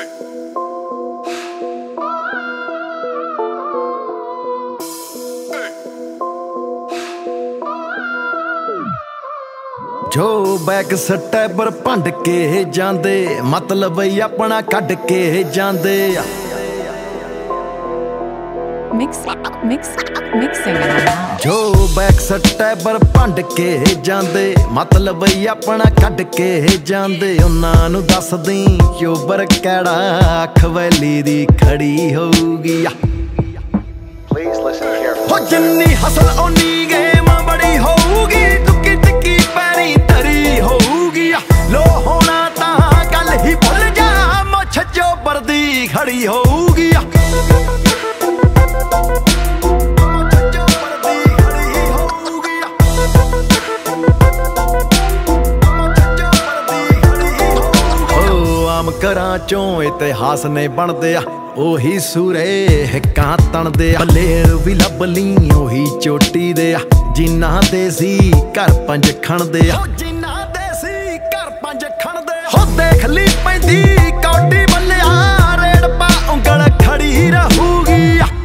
जो बैक स्टैपर भंड के जांदे मतलब अपना कढ के जांदे जो बैक स्टैपर भंड के जांदे मतलब अपना कढ के जांदे उन्हां नूं दस दी चोबर कैड़ा खवैली दी खड़ी होगी हो जिन्नी हसल ओनी गेम बड़ी होगी तुक्की टिक्की पैरी तरी होगी लो होना तां गल ही भुल जा मुछ चोबर दी खड़ी होगी घरां चों इतिहास ने बनदे आ ओही सूरे हिक्कां तणदे आ बलेर भी लभ ली ओही चोटी दे आ जिन्ना देसी घर पंज खणदे आ जिन्ना देसी घर पंज खणदे हो देख ली पैंदी कौडी बल्लिया रेड़ पा उंगल खड़ी रहूगी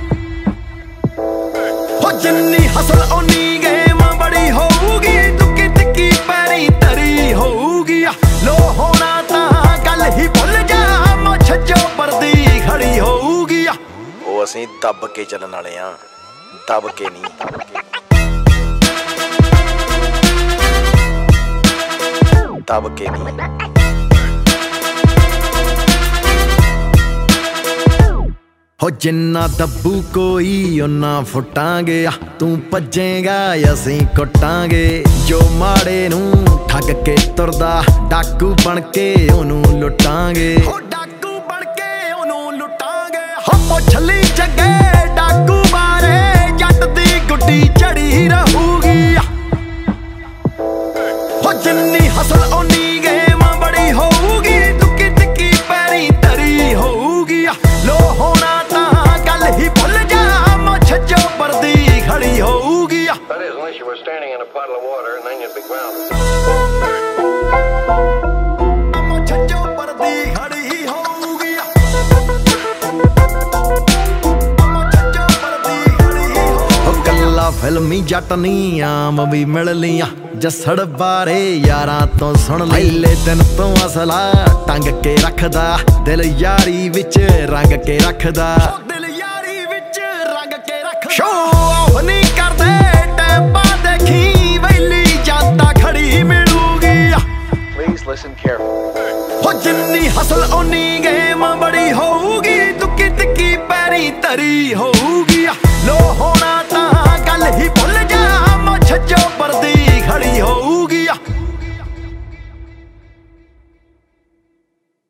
हो जिन्नी हसल ओनी गेम बड़ी होगी तुक्की टिक्की पैरी तरी होगी लो होना तां गल ही भुल जा मुछ चोबर दी खड़ी होगी ओ असीं दब के चलण वाले आ दब के नहीं दब के नहीं हो जिन्ना दब्बू कोई उन्ना फुटांगे तू भजेगा असीं कुटांगे जो माड़े नूं ठग के तुरदा डाकू बन के ओनू लुटांगे हो डाकू बन के ओनू लुटांगे हो पुछली जगे डाकू बारे जट दी गुड्डी चढ़ी रहूगी हो जिन्नी हसल ओनी गेम बड़ी होगी तुक्की टिक्की पैरी तरी होगी लो होना ही भुल जा मुछ चोबर दी खड़ी होगी That is, unless you were standing in a puddle of water and then you'd be grounded. मुछ चोबर दी खड़ी होगी मुछ चोबर दी खड़ी होगी कल्ला फिल्मी जट नी आम भी मिल लिया जसड़ बारे यारां तो सुन ले दिन तो असला टंग के रखदा दिल यारी विच रंग के रखदा शो ऑफ नहीं करदे टैपा देखी वैली जाता खड़ी मिलूगी Please listen carefully. हो जिन्नी हसल ओनी गेम बड़ी होगी तुक्की टिक्की पैरी तरी हो